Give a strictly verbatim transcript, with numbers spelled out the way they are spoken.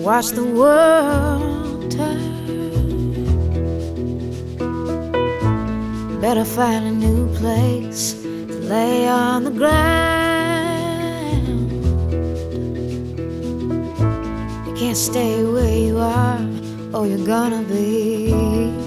watch the world turn. Better find a new place to lay on the ground. You can't stay where you are, or you're gonna be